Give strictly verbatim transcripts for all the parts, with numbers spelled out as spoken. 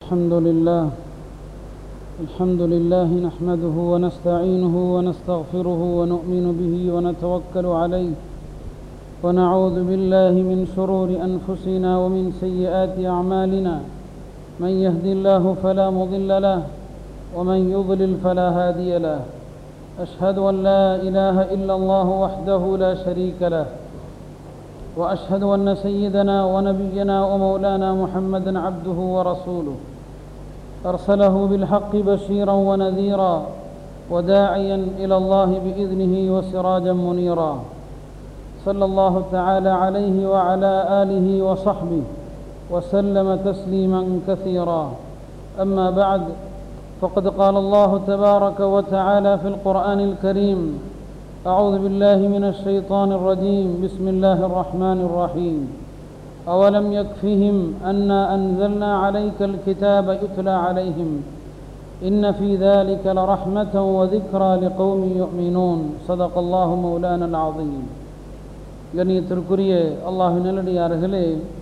الحمد لله الحمد لله نحمده ونستعينه ونستغفره ونؤمن به ونتوكل عليه ونعوذ بالله من شرور أنفسنا ومن سيئات أعمالنا من يهد الله فلا مضل له ومن يضلل فلا هادي له أشهد أن لا إله إلا الله وحده لا شريك له وأشهد أن سيدنا ونبينا ومولانا محمدا عبده ورسوله أرسله بالحق بشيرا ونذيرا وداعيا إلى الله بإذنه وسراجا منيرا صلى الله تعالى عليه وعلى آله وصحبه وسلم تسليما كثيرا أما بعد فقد قال الله تبارك وتعالى في القرآن الكريم أعوذ بالله من الشيطان الرجيم بسم الله الرحمن الرحيم أولم يكفهم أنا أنزلنا عليك الكتاب يتلى عليهم إن في ذلك لرحمة وذكرى لقوم يؤمنون صدق الله مولانا العظيم கண்ணியத்திற்குரிய அல்லாஹ்வின் நல்லடியார்களே,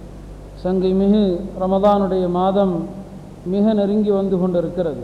சங்கை மிகு ரமதானுடைய மாதம் மிக நெருங்கி வந்து கொண்டிருக்கிறது.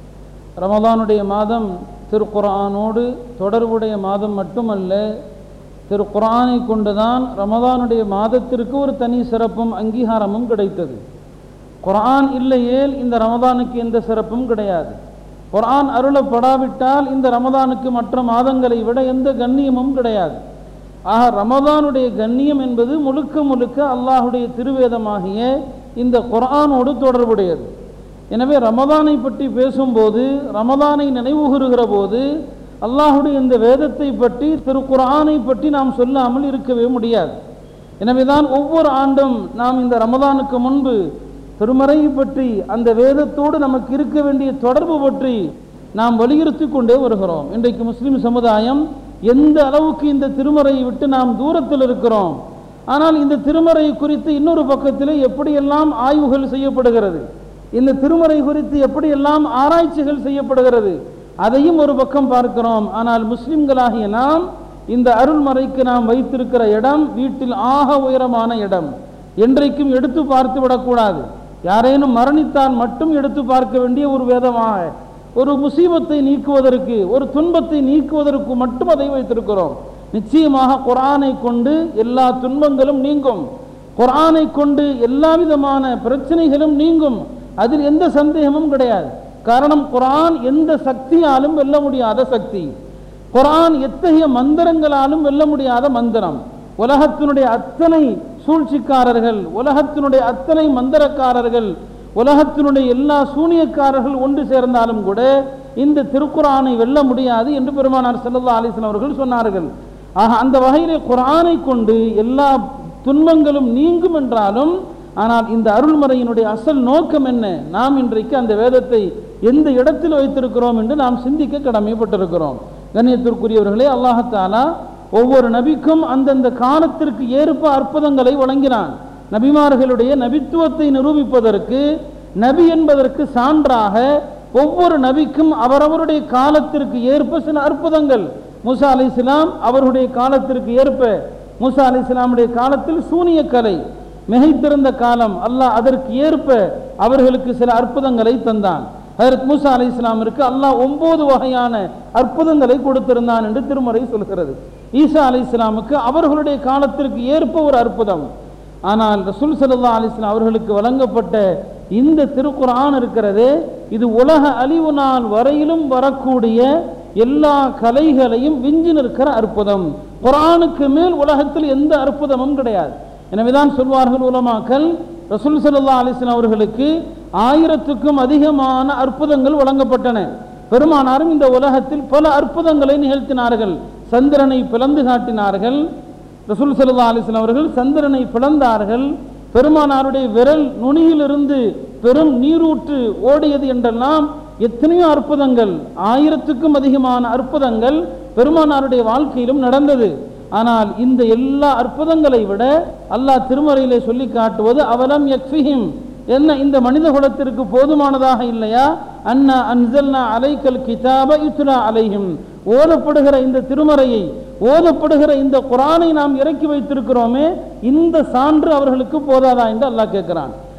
ரமதானுடைய மாதம் திருக்குர்ஆனோடு தொடர்புடைய மாதம் மட்டுமல்ல, திருக்குர்ஆனை கொண்டுதான் ரமதானுடைய மாதத்திற்கு ஒரு தனி சிறப்பும் அங்கீகாரமும் கிடைத்தது. குர்ஆன் இல்லையேல் இந்த ரமதானுக்கு எந்த சிறப்பும் கிடையாது. குர்ஆன் அருளப்படாவிட்டால் இந்த ரமதானுக்கு மற்ற மாதங்களை விட எந்த கண்ணியமும் கிடையாது. ஆக ரமதானுடைய கண்ணியம் என்பது முழுக்க முழுக்க அல்லாஹுடைய திருவேதமாகிய இந்த குர்ஆனோடு தொடர்புடையது. எனவே ரமதானை பற்றி பேசும்போது, ரமதானை நினைவுகூறுகிற போது அல்லாஹுடைய இந்த வேதத்தை பற்றி, திருக்குர்ஆனை பற்றி நாம் சொல்லாமல் இருக்கவே முடியாது. எனவேதான் ஒவ்வொரு ஆண்டும் நாம் இந்த ரமதானுக்கு முன்பு திருமறையை பற்றி, அந்த வேதத்தோடு நமக்கு இருக்க வேண்டிய தொடர்பு பற்றி நாம் வலியுறுத்தி கொண்டே வருகிறோம். இன்றைக்கு முஸ்லிம் சமுதாயம் எந்த அளவுக்கு இந்த திருமறையை விட்டு நாம் தூரத்தில் இருக்கிறோம். ஆனால் இந்த திருமறை குறித்து இன்னொரு பக்கத்தில் எப்படியெல்லாம் ஆய்வுகள் செய்யப்படுகிறது, இந்த திருமறை குறித்து எப்படியெல்லாம் ஆராய்ச்சிகள் செய்யப்படுகிறது, அதையும் ஒரு பக்கம் பார்க்கிறோம். ஆனால் முஸ்லிம்களாகிய நாம் இந்த அருள்மறைக்கு நாம் வைத்திருக்கிற இடம் வீட்டில் ஆக உயரமான இடம். என்றைக்கும் எடுத்து பார்த்து விடக்கூடாது. யாரேனும் மரணித்தால் மட்டும் எடுத்து பார்க்க வேண்டிய ஒரு வேதமாக, ஒரு முசீபத்தை நீக்குவதற்கு, ஒரு துன்பத்தை நீக்குவதற்கு மட்டும் அதை வைத்திருக்கிறோம். நிச்சயமாக குர்ஆனை கொண்டு எல்லா துன்பங்களும் நீங்கும், குர்ஆனை கொண்டு எல்லா விதமான பிரச்சனைகளும் நீங்கும். அதில் எந்த சந்தேகமும் கிடையாது. காரணம், குர்ஆன் எந்த சக்தியாலும் வெல்ல முடியாத சக்தி. குர்ஆன் எத்தகைய மந்திரங்களாலும் வெல்ல முடியாத மந்திரம். உலகத்தினுடைய அத்தனை சூழ்ச்சிக்காரர்கள், உலகத்தினுடைய அத்தனை மந்திரக்காரர்கள், உலகத்தினுடைய எல்லா சூனியக்காரர்கள் ஒன்று சேர்ந்தாலும் கூட இந்த திருக்குர்ஆனை வெல்ல முடியாது என்று பெருமானார் ஸல்லல்லாஹு அலைஹி வஸல்லம் அவர்கள் சொன்னார்கள். ஆக அந்த வகையிலே குர்ஆனை கொண்டு எல்லா துன்பங்களும் நீங்கும் என்றாலும், ஆனால் இந்த அருள்மறையினுடைய அசல் நோக்கம் என்ன, நாம் இன்றைக்கு அந்த வேதத்தை எந்த இடத்தில் வைத்திருக்கிறோம் என்று நாம் சிந்திக்க கடமைப்பட்டிருக்கிறோம். கண்ணியத்திற்குரியவர்களே, அல்லாஹ் தஆலா ஒவ்வொரு நபிக்கும் அந்தந்த காலத்திற்கு ஏற்ப அற்புதங்களை வழங்கினான். நபிமார்களுடைய நபித்துவத்தை நிரூபிப்பதற்கு, நபி என்பதற்கு சான்றாக ஒவ்வொரு நபிக்கும் அவரவருடைய காலத்திற்கு ஏற்ப சில அற்புதங்கள். மூசா அலைஹிஸ்ஸலாம் அவருடைய காலத்திற்கு ஏற்ப, மூசா அலைஹிஸ்ஸலாமுடைய காலத்தில் சூனிய கலை மிகைத்திருந்த காலம், அல்லாஹ் அதற்கு ஏற்ப அவர்களுக்கு சில அற்புதங்களை தந்தான். ஹஜ்ரத் மூசா அலைஹிஸ்ஸலாமிற்கு அல்லாஹ் ஒன்பது வகையான அற்புதங்களை கொடுத்திருந்தான் என்று திருமறை சொல்கிறது. ஈசா அலைஹிஸ்ஸலாமுக்கு அவர்களுடைய காலத்திற்கு ஏற்ப ஒரு அற்புதம். ஆனால் ரசூல் ஸல்லல்லாஹு அலைஹி வஸல்லம் அவர்களுக்கு வழங்கப்பட்ட இந்த திருக்குர்ஆன் இருக்கிறதே, இது உலக அழிவு நாள் வரையிலும் வரக்கூடிய எல்லா கலைகளையும் விஞ்சி நிற்கிற அற்புதம். குர்ஆனுக்கு மேல் உலகத்தில் எந்த அற்புதமும் கிடையாது. எனவேதான் சொல்வார்கள் உலமாக்கள், ரசூல் ஸல்லல்லாஹு அலைஹி வஸல்லம் அவர்களுக்கு ஆயிரத்துக்கும் அதிகமான அற்புதங்கள் வழங்கப்பட்டன. பெருமானாரும் இந்த உலகத்தில் பல அற்புதங்களை நிகழ்த்தினார்கள். சந்திரனை பிளந்து காட்டினார்கள். ரசூல் ஸல்லல்லாஹு அலைஹி வஸல்லம் அவர்கள் சந்திரனை பிளந்தார்கள். பெருமானாருடைய விரல் நுனியிலிருந்து பெரும் நீரூற்று ஓடியது என்றெல்லாம் எத்தனையோ அற்புதங்கள், ஆயிரத்துக்கும் அதிகமான அற்புதங்கள் பெருமானாருடைய வாழ்க்கையிலும் நடந்தது. ஆனால் இந்த எல்லா அற்புதங்களை விட அல்லாஹ் திருமறையிலே சொல்லி காட்டுவது, அவலம் யக்ஃபிஹிம், என்ன இந்த மனித குலத்திற்கு போதுமானதாக இல்லையா, அன்னா அன்ஸல்னா அலைக்கல் கிதாப யுத்லா அலைஹிம், ஓதப்படுகிற இந்த திருமறையை, ஓதப்படுகிற இந்த குர்ஆனை நாம் இறக்கி வைத்திருக்கிறோமே, இந்த சான்று அவர்களுக்கு போதாதா என்று அல்லாஹ் கேட்கிறான்.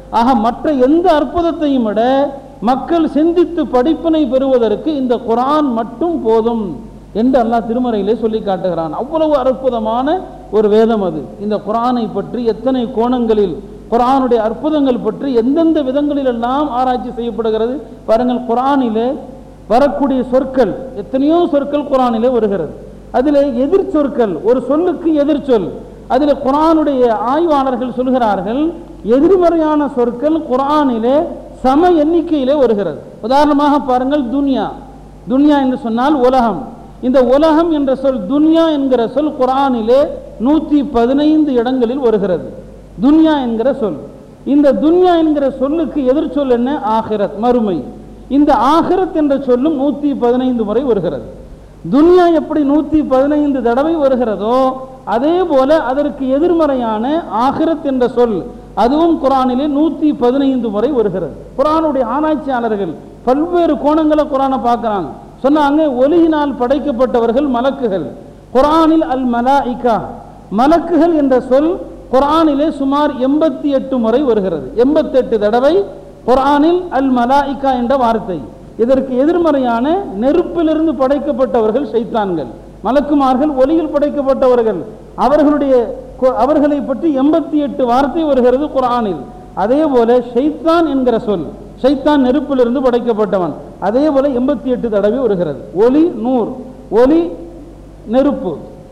ஆக மற்ற எந்த அற்புதத்தையும் விட மக்கள் சிந்தித்து படிப்பினை பெறுவதற்கு இந்த குர்ஆன் மட்டும் போதும் என்று அல்லாஹ் திருமறையிலே சொல்லி காட்டுகிறான். அவ்வளவு அற்புதமான ஒரு வேதம் அது. இந்த குர்ஆனை பற்றி எத்தனை கோணங்களில், குர்ஆனுடைய அற்புதங்கள் பற்றி எந்தெந்த விதங்களில் எல்லாம் ஆராய்ச்சி செய்யப்படுகிறது பாருங்கள். குர்ஆனிலே வரக்கூடிய சொற்கள், எத்தனையோ சொற்கள் குர்ஆனிலே வருகிறது. அதிலே எதிர் சொற்கள், ஒரு சொல்லுக்கு எதிர் சொல். அதில் குர்ஆனுடைய ஆய்வாளர்கள் சொல்கிறார்கள், எதிர்மறையான சொற்கள் குர்ஆனிலே சம எண்ணிக்கையிலே வருகிறது. உதாரணமாக பாருங்கள், துன்யா. துன்யா என்று சொன்னால் உலகம். இந்த உலகம் என்ற சொல், துன்யா என்கிற சொல் குர்ஆனிலே நூற்றி பதினைந்து இடங்களில் வருகிறது. துன்யா என்கிற சொல். இந்த துன்யா என்கிற சொல்லுக்கு எதிர் சொல் என்ன? ஆகிரத், மறுமை. இந்த ஆகிரத் என்ற சொல்லும் நூற்றி பதினைந்து முறை வருகிறது. துன்யா எப்படி நூற்றி பதினைந்து தடவை வருகிறதோ அதே போல அதற்கு எதிர்மறையான ஆகிரத் என்ற சொல் அதுவும் குர்ஆனிலே நூற்றி பதினைந்து முறை வருகிறது. குர்ஆனுடைய ஆராய்ச்சியாளர்கள் பல்வேறு கோணங்களை குர்ஆனை பார்க்குறாங்க. சொன்னாங்க, ஒலியினால் படைக்கப்பட்டவர்கள் மலக்குகள். குர்ஆனில் அல் மலாயிகா, மலக்குகள் என்ற சொல் குர்ஆனிலே சுமார் எண்பத்தி எட்டு முறை வருகிறது. எண்பத்தி எட்டு தடவை குர்ஆனில் அல் மலாயிகா என்ற வார்த்தை. இதற்கு எதிர்மறையான நெருப்பிலிருந்து படைக்கப்பட்டவர்கள் ஷைத்தான்கள். மலக்குமார்கள் ஒலியில் படைக்கப்பட்டவர்கள். அவர்களுடைய அவர்களை பற்றி எண்பத்தி எட்டு வார்த்தை வருகிறது குர்ஆனில். அதே போல ஷைத்தான் என்கிற சொல், ஷைத்தான் நெருப்பிலிருந்து படைக்கப்பட்டவன், அதே போல எண்பத்தி எட்டு தடவை வருகிறது. ஒலி நூர், ஒலி நெருப்பு.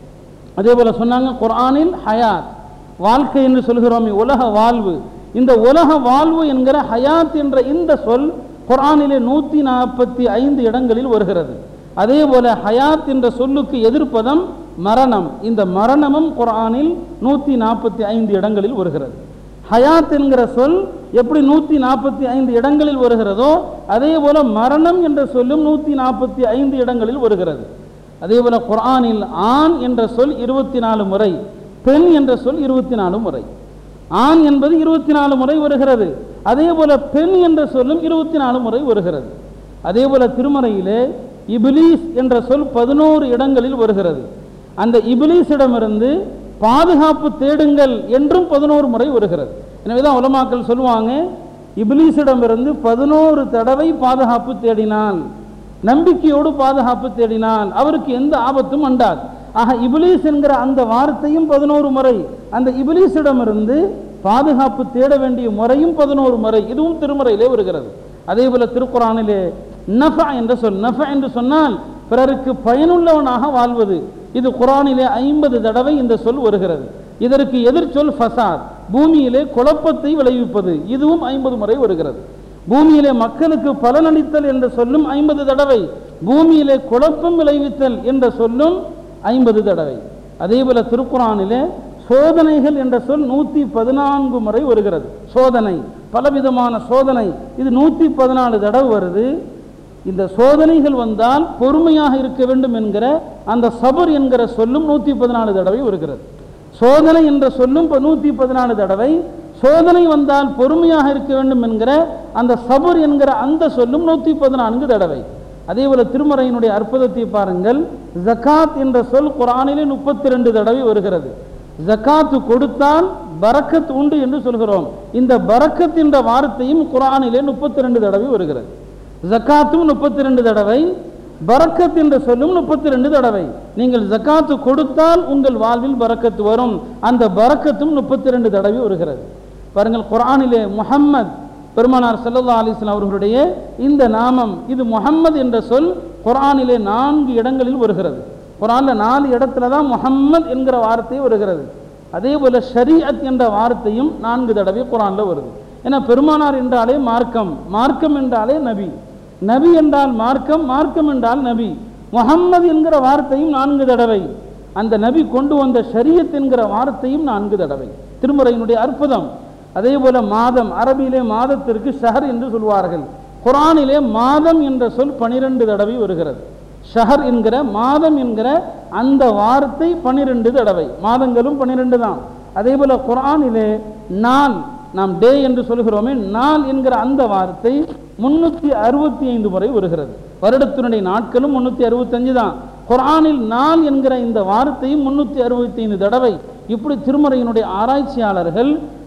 அதே போல சொன்னாங்க குர்ஆனில் ஹயாத், வாழ்க்கை என்று சொல்கிறோமே, உலக வாழ்வு. இந்த உலக வாழ்வு என்கிற ஹயாத் என்ற இந்த சொல் குர்ஆனிலே நூற்றி நாற்பத்தி ஐந்து இடங்களில் வருகிறது. அதே போல ஹயாத் என்ற சொல்லுக்கு எதிர்ப்பதம் மரணம். இந்த மரணமும் குர்ஆனில் நூற்றி நாற்பத்தி ஐந்து இடங்களில் வருகிறது. ஹயாத் என்கிற சொல் எப்படி நூற்றி நாற்பத்தி ஐந்து இடங்களில் வருகிறதோ அதே போல மரணம் என்ற சொல்லும் நூற்றி நாற்பத்தி ஐந்து இடங்களில் வருகிறது. அதே போல குர்ஆனில் ஆண் என்ற சொல் இருபத்தி நாலு முறை, பெண் என்ற சொல் இருபத்தி நாலு முறை. ஆண் என்பது இருபத்தி நாலு முறை வருகிறது. அதே போல பெண் என்ற சொல்லும் இருபத்தி நாலு முறை வருகிறது. அதே போல திருமறையிலே இப்லீஸ் என்ற சொல் பதினோரு இடங்களில் வருகிறது. அந்த இப்லீஸிடமிருந்து பாதுகாப்பு தேடுங்கள் என்றும் பதினோரு முறை வருகிறது. எனவேதான் உலமாக்கள் சொல்லுவாங்க, இப்லீஸிடமிருந்து பதினோரு தடவை பாதுகாப்பு தேடினால், நம்பிக்கையோடு பாதுகாப்பு தேடினால் அவருக்கு எந்த ஆபத்தும் அண்டாது. ஆக இப்லீஸ் என்கிற அந்த வார்த்தையும் பதினோரு முறை, அந்த இப்லீஸிடமிருந்து பாதுகாப்பு தேட வேண்டிய முறையும் பதினோரு முறை, இதுவும் திருமறையிலே வருகிறது. அதே போல திருக்குர்ஆனிலே நஃபா என்ற சொல், நஃபா என்று சொன்னால் பிறருக்கு பயனுள்ளவனாக வாழ்வது, இது குர்ஆனிலே ஐம்பது தடவை இந்த சொல் வருகிறது. இதற்கு எதிர் சொல் ஃபசாத், பூமியிலே குழப்பத்தை விளைவிப்பது, இதுவும் ஐம்பது முறை வருகிறது. பூமியிலே மக்களுக்கு பலனளித்தல் என்ற சொல்லும் ஐம்பது தடவை, பூமியிலே குழப்பம் விளைவித்தல் என்ற சொல்லும் ஐம்பது தடவை. அதே போல திருக்குர்ஆனிலே சோதனைகள் என்ற சொல் நூற்றி பதினான்கு முறை வருகிறது. சோதனை, பலவிதமான சோதனை, இது நூற்றி பதினாலு தடவை வருது. இந்த சோதனைகள் வந்தால் பொறுமையாக இருக்க வேண்டும் என்கிற அந்த சபர் என்கிற சொல்லும் நூற்றி பதினாலு தடவை வருகிறது. சோதனை என்ற சொல்லும் நூற்றி பதினாலு தடவை, சோதனை வந்தால் பொறுமையாக இருக்க வேண்டும் என்கிற அந்த சபர் என்கிற அந்த சொல்லும் நூற்றி பதினான்கு தடவை. அதே போல திருமறையினுடைய அற்புதத்தை பாருங்கள். ஜகாத் என்ற சொல் குர்ஆனிலே முப்பத்தி ரெண்டு தடவை வருகிறது. ஜகாத்து கொடுத்தால் பரக்கத் உண்டு என்று சொல்கிறோம். இந்த பரக்கத் என்ற வார்த்தையும் குர்ஆனிலே முப்பத்தி ரெண்டு தடவை வருகிறது. ஜகாத்தும் முப்பத்தி ரெண்டு தடவை, பரக்கத் என்ற சொல்லும் முப்பத்தி ரெண்டு தடவை. நீங்கள் ஜகாத்து கொடுத்தால் உங்கள் வாழ்வில் பரக்கத்து வரும், அந்த பரக்கத்தும் முப்பத்தி ரெண்டு தடவை வருகிறது. பாருங்கள், குர்ஆனிலே முஹம்மத் பெருமானார் ஸல்லல்லாஹு அலைஹி வஸல்லம் அவர்களுடைய இந்த நாமம், இது முஹம்மது என்ற சொல் குர்ஆனிலே நான்கு இடங்களில் வருகிறது. குர்ஆனில் நாலு இடத்துல தான் முஹம்மத் என்கிற வார்த்தை வருகிறது. அதே போல ஷரீஅத் என்ற வார்த்தையும் நான்கு தடவை குர்ஆனில் வருது. ஏன்னா பெருமானார் என்றாலே மார்க்கம், மார்க்கம் என்றாலே நபி, நபி என்றால் மார்க்கம், மார்க்கம் என்றால் நபி. முஹம்மது என்கிற வார்த்தையும் நான்கு தடவை, அந்த நபி கொண்டு வந்த ஷரீஅத் என்கிற வார்த்தையும் நான்கு தடவை. திருமறையினுடைய அற்புதம். அதே போல மாதம், அரபியிலே மாதத்திற்கு ஷஹர் என்று சொல்வார்கள். குர்ஆனிலே மாதம் என்ற சொல் பனிரெண்டு தடவை வருகிறது. ஷஹர் என்கிற மாதம் என்கிற அந்த வார்த்தை பனிரெண்டு தடவை, மாதங்களும் பனிரெண்டு தான். அதே போல குர்ஆனிலே நாள், நாம் டே என்று சொல்கிறோமே, நாள் என்கிற அந்த வார்த்தை முன்னூற்றி அறுபத்தி ஐந்து முறை வருகிறது. வருடத்தினுடைய நாட்களும் முன்னூற்றி அறுபத்தி அஞ்சு தான். குர்ஆனில் நாள் என்கிற இந்த வார்த்தையும் முன்னூற்றி அறுபத்தி ஐந்து தடவை. இப்படி திருமறையினுடைய ஆராய்ச்சியாளர்கள்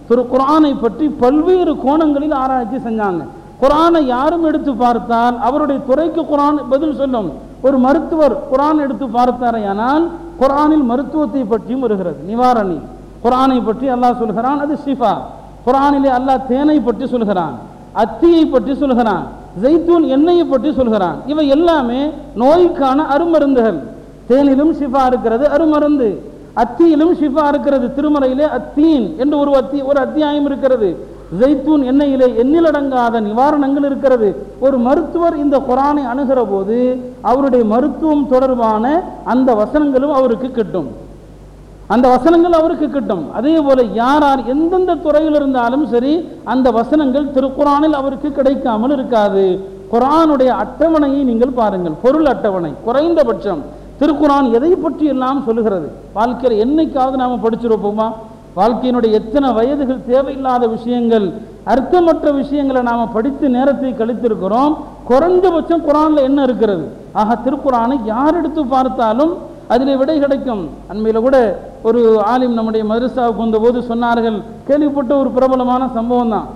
திரு குர்ஆனை பற்றி பல்வேறு கோணங்களில் ஆராய்ச்சி செஞ்சாங்க. குர்ஆனை யாரும் எடுத்து பார்த்தால் அவருடைய துறைக்கு குர்ஆன் பதில் சொல்லும். ஒரு மருத்துவர் குர்ஆன் எடுத்து பார்த்தாரையானால் குர்ஆனில் மருத்துவத்தை பற்றியும் வருகிறது, நிவாரணி. குர்ஆனை பற்றி அல்லாஹ் சொல்கிறான், அது ஷிஃபா. குர்ஆனிலே அல்லாஹ் தேனை பற்றி சொல்கிறான், அத்தியை பற்றி சொல்கிறான், ஜெய்தூன் எண்ணெயை பற்றி சொல்கிறான். இவை எல்லாமே நோய்க்கான அருமருந்துகள். தேனிலும் ஷிஃபா இருக்கிறது, அருமருந்து. அத்தியிலும் ஷிஃபா இருக்கிறது. திருமறையிலே அத்தீன் என்று ஒரு அத்தி ஒரு அத்தியாயம் இருக்கிறது. ஜெய்தூன் எண்ணெயிலே எண்ணிலடங்காத நிவாரணங்கள் இருக்கிறது. ஒரு மருத்துவர் இந்த குர்ஆனை அணுகிற போது அவருடைய மருத்துவம் தொடர்பான அந்த வசனங்களும் அவருக்கு கிட்டும். அந்த வசனங்கள் அவருக்கு கிட்டும். அதே போல யாரார் எந்தெந்த துறையில் இருந்தாலும் சரி, அந்த வசனங்கள் திருக்குர்ஆனில் அவருக்கு கிடைக்காமல் இருக்காது. குர்ஆனுடைய அட்டவணையை நீங்கள் பாருங்கள், பொருள் அட்டவணை. குறைந்தபட்சம் திருக்குர்ஆன் எதை பற்றி எல்லாம் சொல்லுகிறது? வாழ்க்கையில் என்னைக்காவது நாம் படிச்சிருப்போமா? வாழ்க்கையினுடைய எத்தனை வயதுகள் தேவையில்லாத விஷயங்கள், அர்த்தமற்ற விஷயங்களை நாம் படித்து நேரத்தை கழித்திருக்கிறோம். குறைந்தபட்சம் குர்ஆனில் என்ன இருக்கிறது? ஆக திருக்குர்ஆனை யார் எடுத்து பார்த்தாலும் அதிலே விடை கிடைக்கும். அண்மையில் கூட ஒரு ஆலிம் நம்முடைய மதரசாவுக்கு வந்தபோது சொன்னார்கள், கேள்விப்பட்ட ஒரு பிரபலமான சம்பவம் தான்.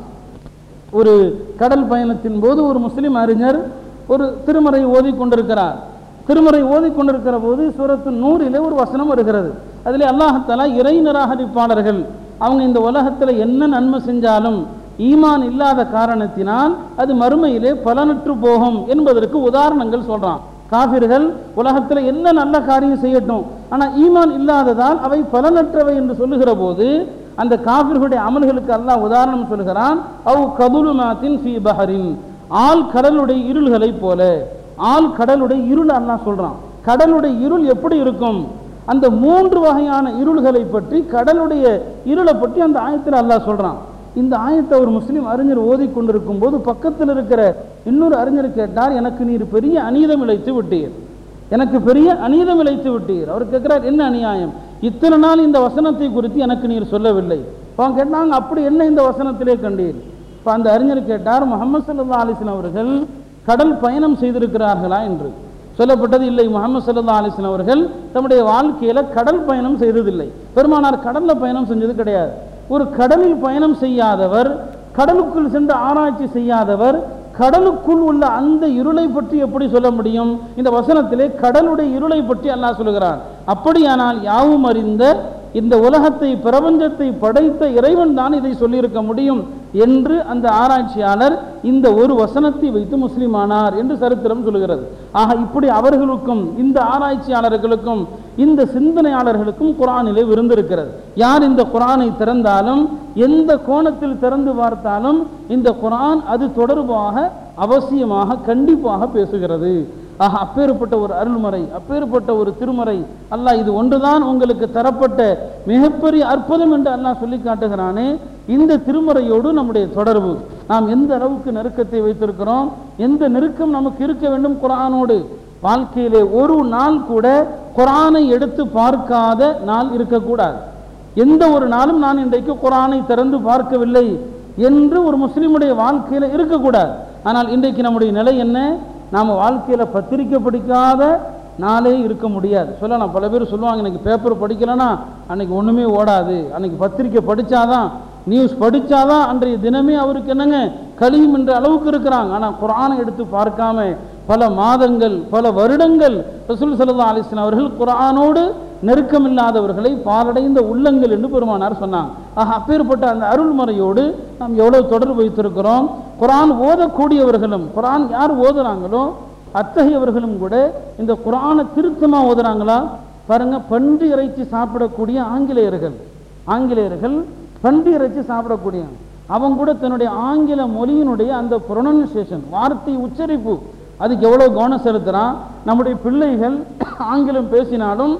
ஒரு கடல் பயணத்தின் போது ஒரு முஸ்லிம் அறிஞர் ஒரு திருமறை ஓதி கொண்டிருக்கிறார். திருமறை ஓதி கொண்டிருக்கிற போது சூரத்து நூறிலே ஒரு வசனம் வருகிறது. அதிலே அல்லாஹ் தஆலா இறை நிராகரிப்பாளர்கள் அவங்க இந்த உலகத்தில் என்ன நன்மை செஞ்சாலும் ஈமான் இல்லாத காரணத்தினால் அது மறுமையிலே பலனற்று போகும் என்பதற்கு உதாரணங்கள் சொல்றான். காஃபிர்கள் உலகத்தில் என்ன நல்ல காரியம் செய்யட்டும், ஆனால் ஈமான் இல்லாததால் அவை பலனற்றவை என்று சொல்லுகிற போது அந்த காஃபிர்களுடைய அமல்களுக்கு அல்லாஹ் உதாரணம் சொல்கிறான். அவ் கதுலுமாத்தின் ஃபீ பஹரின், ஆள் கடலுடைய இருள்களை போல. ஆள் கடலுடைய இருள் அல்லாஹ் சொல்றான். கடலுடைய இருள் எப்படி இருக்கும்? அந்த மூன்று வகையான இருள்களை பற்றி, கடலுடைய இருளை பற்றி அந்த ஆயத்தில் அல்லாஹ் சொல்றான். இந்த ஆயத்தை ஒரு முஸ்லீம் அறிஞர் ஓதி கொண்டிருக்கும் போது பக்கத்தில் இருக்கிற இன்னொரு அறிஞர் கேட்டார், எனக்கு நீர் பெரிய அநீதம் இழைத்து விட்டீர், எனக்கு பெரிய அநீதம் இழைத்து விட்டீர். அவர் கேட்கிறார், என்ன அநியாயம்? இத்தனை நாள் இந்த வசனத்தை குறித்து எனக்கு நீர் சொல்லவில்லை. அவங்க கேட்டாங்க, அப்படி என்ன இந்த வசனத்திலே கண்டீர்? இப்போ அந்த அறிஞர் கேட்டார், முஹம்மது ஸல்லல்லாஹு அலைஹி வஸல்லம் அவர்கள் கடல் பயணம் செய்திருக்கிறார்களா என்று. சொல்லப்பட்டது இல்லை, முஹம்மது ஸல்லல்லாஹு அலைஹி வஸல்லம் அவர்கள் தம்முடைய வாழ்க்கையில கடல் பயணம் செய்ததில்லை. பெருமானார் கடல்ல பயணம் செஞ்சது கிடையாது. ஒரு கடலில் பயணம் செய்யாதவர், கடலுக்குள் சென்று ஆராய்ச்சி செய்யாதவர், கடலுக்குள் உள்ள அந்த இருளை பற்றி எப்படி சொல்ல முடியும்? இந்த வசனத்திலே கடலுடைய இருளை பற்றி அல்லாஹ் சொல்கிறான். அப்படியானால் யாவும் அறிந்த இந்த உலகத்தை, பிரபஞ்சத்தை படைத்த இறைவன் தான் இதை சொல்லியிருக்க முடியும் என்று அந்த ஆராய்ச்சியாளர் இந்த ஒரு வசனத்தை வைத்து முஸ்லிமானார் என்று சரித்திரம் சொல்கிறது. ஆக இப்படி அவர்களுக்கும் இந்த ஆராய்ச்சியாளர்களுக்கும் இந்த சிந்தனையாளர்களுக்கும் குர்ஆனிலே விருந்திருக்கிறது. யார் இந்த குர்ஆனை திறந்தாலும், எந்த கோணத்தில் திறந்து பார்த்தாலும் இந்த குர்ஆன் அது தொடர்பாக அவசியமாக கண்டிப்பாக பேசுகிறது. ஆக அப்பேற்பட்ட ஒரு அருள்மறை, அப்பேற்பட்ட ஒரு திருமறை அல்லாஹ் இது ஒன்றுதான் உங்களுக்கு தரப்பட்ட மிகப்பெரிய அற்புதம் என்று அல்லாஹ் சொல்லி காட்டுகிறானே. இந்த திருமறையோடு நம்முடைய தொடர்பு, நாம் எந்த அளவுக்கு நெருக்கத்தை வைத்திருக்கிறோம், எந்த நெருக்கம் நமக்கு இருக்க வேண்டும் குர்ஆனோடு. வாழ்க்கையிலே ஒரு நாள் கூட குர்ஆனை எடுத்து பார்க்காத நாள் இருக்கக்கூடாது. எந்த ஒரு நாளும் நான் இன்றைக்கு குர்ஆனை திறந்து பார்க்கவில்லை என்று ஒரு முஸ்லிமுடைய வாழ்க்கையில இருக்கக்கூடாது. ஆனால் இன்றைக்கு நம்முடைய நிலை என்ன? நாம் வாழ்க்கையில் பத்திரிக்கை படிக்காத நாளே இருக்க முடியாது. சொல்லலாம், பல பேர் சொல்லுவாங்க, இன்னைக்கு பேப்பர் படிக்கலைன்னா அன்னைக்கு ஒன்றுமே ஓடாது, அன்னைக்கு பத்திரிக்கை படித்தாதான், நியூஸ் படித்தாதான் அன்றைய தினமே அவருக்கு என்னங்க கழியும் என்ற அளவுக்கு இருக்கிறாங்க. ஆனால் குர்ஆனை எடுத்து பார்க்காம பல மாதங்கள், பல வருடங்கள் ரசூல் ஸல்லல்லாஹு அலைஹி வஸல்லம் அவர்கள் குர்ஆனோடு நெருக்கமில்லாதவர்களை பாலடைந்த உள்ளங்கள் என்று பெருமானார் சொன்னாங்க. ஆக அப்பேற்பட்ட அந்த அருள்மறையோடு நாம் எவ்வளவு தொடர்பு வைத்திருக்கிறோம். குர்ஆன் ஓதக்கூடியவர்களும், குர்ஆன் யார் ஓதுறாங்களோ அத்தகையவர்களும் கூட இந்த குர்ஆனை திருத்தமாக ஓதுறாங்களா பாருங்க. பன்றி இறைச்சி சாப்பிடக்கூடிய ஆங்கிலேயர்கள், ஆங்கிலேயர்கள் பன்றி இறைச்சி சாப்பிடக்கூடிய அவங்க கூட தன்னுடைய ஆங்கில மொழியினுடைய அந்த ப்ரொனன்சியேஷன், வார்த்தை உச்சரிப்பு, அதுக்கு எவ்வளோ கவனம் செலுத்துகிறான். நம்முடைய பிள்ளைகள் ஆங்கிலம் பேசினாலும்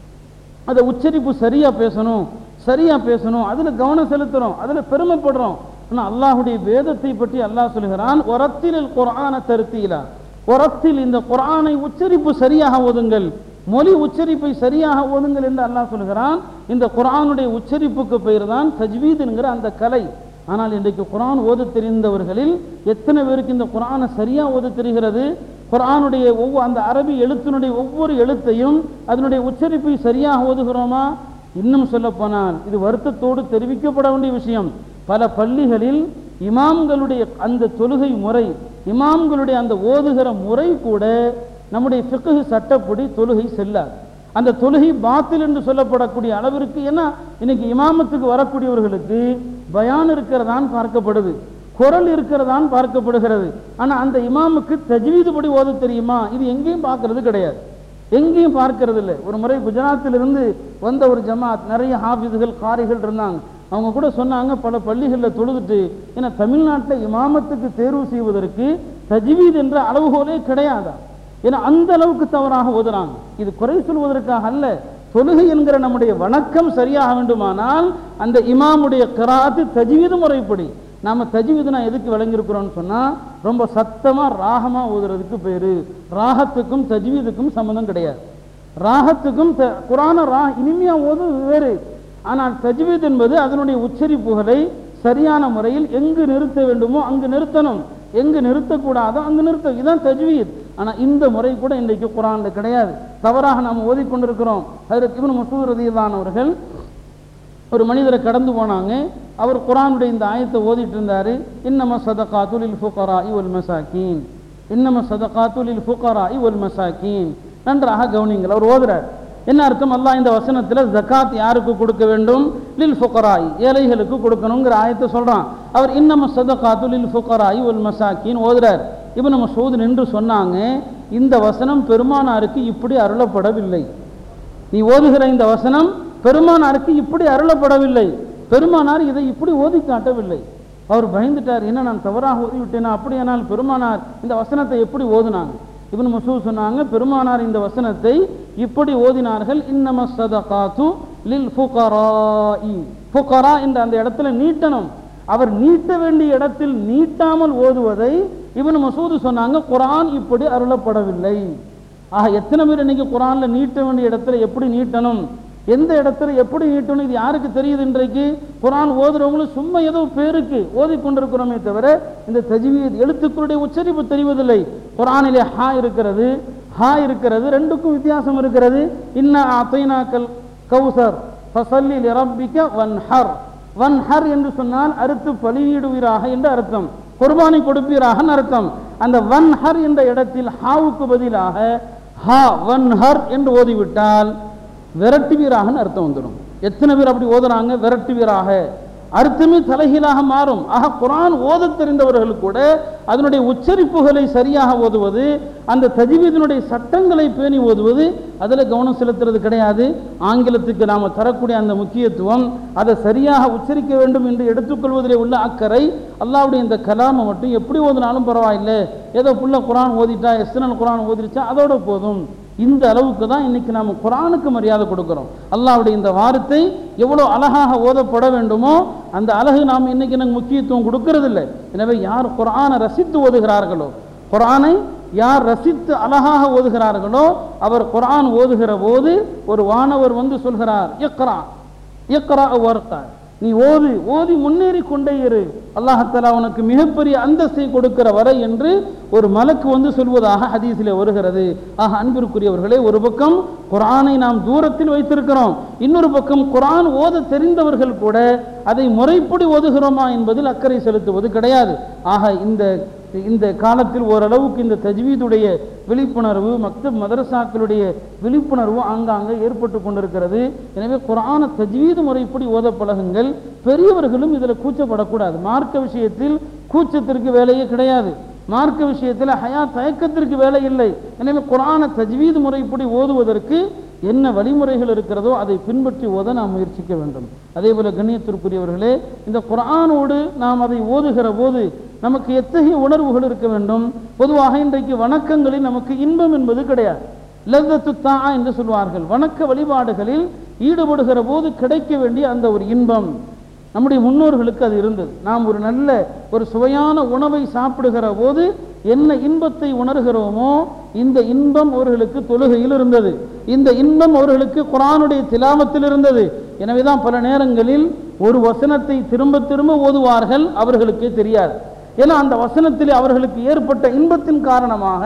அதை உச்சரிப்பு சரியாக பேசணும், சரியாக பேசணும், அதில் கவனம் செலுத்துகிறோம், அதில் பெருமைப்படுறோம். ஆனால் அல்லாஹுடைய வேதத்தை பற்றி அல்லாஹ் சொல்கிறான், ஒரத்தில் குர்ஆன தர்தீலா, ஒரத்தில் இந்த குர்ஆனை உச்சரிப்பு சரியாக ஓதுங்கள், மொழி உச்சரிப்பை சரியாக ஓதுங்கள் என்று அல்லாஹ் சொல்கிறான். இந்த குர்ஆனுடைய உச்சரிப்புக்கு பெயர் தான் தஜ்வீத் என்கிற அந்த கலை. ஆனால் இன்றைக்கு குர்ஆன் ஓத தெரிந்தவர்களில் எத்தனை பேருக்கு இந்த குர்ஆனை சரியாக ஓத தெரிகிறது? குர்ஆனுடைய ஒவ்வொரு அந்த அரபி எழுத்தினுடைய ஒவ்வொரு எழுத்தையும் அதனுடைய உச்சரிப்பை சரியாக ஓதுகிறோமா? இன்னும் சொல்ல போனால் இது வருத்தத்தோடு தெரிவிக்கப்பட வேண்டிய விஷயம். பல பள்ளிகளில் இமாம்களுடைய அந்த தொழுகை முறை, இமாம்களுடைய அந்த ஓதுகிற முறை கூட நம்முடைய ஃபிக்ஹ் சட்டப்படி தொழுகை செல்லாது. அந்த தொழுகை பாத்தில் என்று சொல்லப்படக்கூடிய அளவிற்கு, ஏன்னா இன்னைக்கு இமாமத்துக்கு வரக்கூடியவர்களுக்கு பயான் இருக்கிறதான் பார்க்கப்படுது, குரல் இருக்கிறதான் பார்க்கப்படுகிறது. ஆனால் அந்த இமாமுக்கு தஜ்வீது படி ஓத தெரியுமா? இது எங்கேயும் பார்க்கறது கிடையாது, எங்கேயும் பார்க்கறது இல்லை. ஒரு முறை குஜராத்திலிருந்து வந்த ஒரு ஜமாத், நிறைய ஹாஃபிதுகள் காரிகள் இருந்தாங்க. அவங்க கூட சொன்னாங்க, பல பள்ளிகளில் தொழுதுட்டு, ஏன்னா தமிழ்நாட்டில் இமாமத்துக்கு தேர்வு செய்வதற்கு தஜ்வீத் என்ற அளவுகோலே கிடையாதா, ஏன்னா அந்த அளவுக்கு தவறாக ஓதுறாங்க. இது குறை சொல்வதற்காக அல்ல, தொழுகை என்கிற நம்முடைய வணக்கம் சரியாக வேண்டுமானால் அந்த இமாமுடைய கிராத்து தஜ்வீது முறைப்படி. நாம தஜ்வீதுனா எதுக்கு விளங்கியிருக்கிறோம்னு சொன்னா, ரொம்ப சத்தமா ராகமா ஓதுறதுக்கு பேரு. ராகத்துக்கும் தஜ்வீதுக்கும் சம்பந்தம் கிடையாது. ராகத்துக்கும் குரான ரா இனிமையா ஓது வேறு, ஆனால் தஜ்வீத் என்பது அதனுடைய உச்சரிப்புகளை சரியான முறையில் எங்கு நிறுத்த வேண்டுமோ அங்கு நிறுத்தணும், எங்கு நிறுத்தக்கூடாதோ அங்கு நிறுத்த, இதுதான் தஜ்வீத். ஆனால் இந்த முறை கூட இன்றைக்கு குரான்ல கிடையாது, தவறாக நாம் ஓதிக்கொண்டிருக்கிறோம். ஹஜ்ரத் இப்னு மஸ்ஊத் ரலியல்லாஹு அவர்கள் ஒரு மனிதரை கடந்து போனாங்க. அவர் குரானுடைய இந்த ஆயத்தை ஓதிட்டு இருந்தாரு. இன்னம ஸதகாத்து லில் ஃபுகராஇ வல் மசாகீன், இன்னம ஸதகாத்து லில் ஃபுகராஇ வல் மசாகீன். நன்றாக கவனிங்கள், அவர் ஓதுறார். என்ன அர்த்தம்? அல்லாஹ் இந்த வசனத்தில் ஜகாத் யாருக்கு கொடுக்க வேண்டும்? லில் ஃபுகராஇ, ஏழைகளுக்கு கொடுக்கணுங்கிற ஆயத்தை சொல்றான். அவர் இன்னம ஸதகாத்து லில் ஃபுகராஇ வல் மசாகீன் ஓதுறார். இப்னு மஸ்ஊத் நின்று சொன்னாங்க, இந்த வசனம் பெருமானாருக்கு இப்படி அருளப்படவில்லை. நீ ஓதுகிற இந்த வசனம் பெருமானாருக்கு இப்படி அருளப்படவில்லை, பெருமானார் இதை இப்படி ஓதி காட்டவில்லை. அவர் பயந்துட்டார், என்ன நான் தவறாக ஓதிவிட்டேனா? அப்படியானால் பெருமானார் இந்த வசனத்தை எப்படி ஓதுனாங்க? இப்னு மஸ்ஊத் சொன்னாங்க, பெருமானார் இந்த வசனத்தை இப்படி ஓதினார்கள், இன்னம ஸதகாத்து லில் ஃபுகராஇ. ஃபுகரா என்ற அந்த இடத்துல நீட்டணும், அவர் நீட்ட வேண்டிய இடத்தில் நீட்டாமல் ஓதுவதை இப்னு மஸ்ஊத் சொன்னாங்க, குர்ஆன் இப்படி அருளப்படவில்லை. ஆக எத்தனை பேர் இன்னைக்கு குர்ஆன்ல நீட்ட வேண்டிய இடத்துல எப்படி நீட்டணும், எந்த இடத்துல எப்படி நீட்டணும், இது யாருக்கு தெரியுது? இன்றைக்கு குர்ஆன் ஓதுறவங்களும் சும்மா ஏதோ பேருக்கு ஓதி கொண்டிருக்கிறோமே தவிர இந்த தஜ்வீத் எழுத்துக்களுடைய உச்சரிப்பு தெரிவதில்லை. குர்ஆனிலே ஹா இருக்கிறது, ஹா இருக்கிறது, ரெண்டுக்கும் வித்தியாசம் இருக்கிறது. இன்னா அதைனாக்கல் கௌசர் ஃபஸல்லி லிரப்பிக வன்ஹர். வன்ஹர் என்று சொன்னால் அறுத்து பலியிடுவீராக என்று அர்த்தம், குர்பானி கொடுப்பீராக அர்த்தம். அந்த வன்ஹர் என்ற இடத்தில் ஹாவுக்கு பதிலாக ஹா வன்ஹர் என்று ஓதிவிட்டால் விரட்டுவீராக அர்த்தம் வந்துடும். எத்தனை பேர் அப்படி ஓதுறாங்க? விரட்டுவீராக அர்த்தமே தலைகீழாக மாறும். ஆக குர்ஆன் ஓத தெரிந்தவர்கள் கூட அதனுடைய உச்சரிப்புகளை சரியாக ஓதுவது, அந்த தஜ்வீதினுடைய சட்டங்களை பேணி ஓதுவது, அதில் கவனம் செலுத்துறது கிடையாது. ஆங்கிலத்துக்கு நாம் தரக்கூடிய அந்த முக்கியத்துவம், அதை சரியாக உச்சரிக்க வேண்டும் என்று எடுத்துக்கொள்வதிலே உள்ள அக்கறை, அல்லாஹ்வுடைய இந்த கலாமை மட்டும் எப்படி ஓதினாலும் பரவாயில்லை, ஏதோ புள்ள குர்ஆன் ஓதிட்டா, எஸ்என்எல் குர்ஆன் ஓதிருச்சா அதோட போதும், இந்த அளவுக்கு தான் இன்னைக்கு நாம் குர்ஆனுக்கு மரியாதை கொடுக்கிறோம். அல்லாஹ்வுடைய இந்த வார்த்தை எவ்வளோ அழகாக ஓதப்பட வேண்டுமோ அந்த அழகு நாம் இன்னைக்கு எனக்கு முக்கியத்துவம் கொடுக்கறதில்லை. எனவே யார் குர்ஆனை ரசித்து ஓதுகிறார்களோ, குர்ஆனை யார் ரசித்து அழகாக ஓதுகிறார்களோ, அவர் குர்ஆன் ஓதுகிற போது ஒரு வானவர் வந்து சொல்கிறார், இக்ரா இக்ரா வர்கா, நீ ஓது, ஓதி முன்னேறி கொண்டே இரு, அல்லாஹ் தஆலா உனக்கு மிகப்பெரிய அந்தஸ்தை கொடுக்கிற வரை என்று ஒரு மலக்கு வந்து சொல்வதாக ஹதீஸிலே வருகிறது. ஆக அன்பிற்குரியவர்களே, ஒரு பக்கம் குர்ஆனை நாம் தூரத்தில் வைத்திருக்கிறோம், இன்னொரு பக்கம் குர்ஆன் ஓத தெரிந்தவர்கள் கூட அதை முறைப்படி ஓதுகிறோமா என்பதில் அக்கறை செலுத்துவது கிடையாது. ஆக இந்த இந்த காலத்தில் ஓரளவுக்கு இந்த தஜ்வீதுடைய விழிப்புணர்வு, மக்தப் மதரசாக்களுடைய விழிப்புணர்வு ஆங்காங்கே ஏற்பட்டு கொண்டிருக்கிறது. எனவே குர்ஆனை தஜ்வீது முறைப்படி ஓத பழகுங்கள். பெரியவர்களும் இதில் கூச்சப்படக்கூடாது. மார்க்க விஷயத்தில் கூச்சத்திற்கு வேலையே கிடையாது, மார்க்க விஷயத்தில் ஹயா தயக்கத்திற்கு வேலை இல்லை. எனவே குர்ஆனை தஜ்வீது முறைப்படி ஓதுவதற்கு என்ன வழிமுறைகள் இருக்கிறதோ அதை பின்பற்றி ஓத நாம் முயற்சிக்க வேண்டும். அதே போல கண்ணியத்திற்குரியவர்களே, இந்த குர்ஆனோடு நாம் அதை ஓதுகிற போது நமக்கு எத்தகைய உணர்வுகள் இருக்க வேண்டும்? பொதுவாக இன்றைக்கு வணக்கங்களில் நமக்கு இன்பம் என்பது கிடையாது. லzzatu தாஆ என்று சொல்வார்கள். வணக்க வழிபாடுகளில் ஈடுபடுகிற போது கிடைக்க வேண்டிய அந்த ஒரு இன்பம் நம்முடைய முன்னோர்களுக்கு அது இருந்தது. நாம் ஒரு நல்ல ஒரு சுவையான உணவை சாப்பிடுகிற போது என்ன இன்பத்தை உணர்கிறோமோ இந்த இன்பம் அவர்களுக்கு தொழுகையில் இருந்தது, இந்த இன்பம் அவர்களுக்கு குர்ஆனுடைய திலாவத்தில் இருந்தது. எனவேதான் பல நேரங்களில் ஒரு வசனத்தை திரும்ப திரும்ப ஓதுவார்கள், அவர்களுக்கே தெரியாது. ஏன்னா அந்த வசனத்தில் அவர்களுக்கு ஏற்பட்ட இன்பத்தின் காரணமாக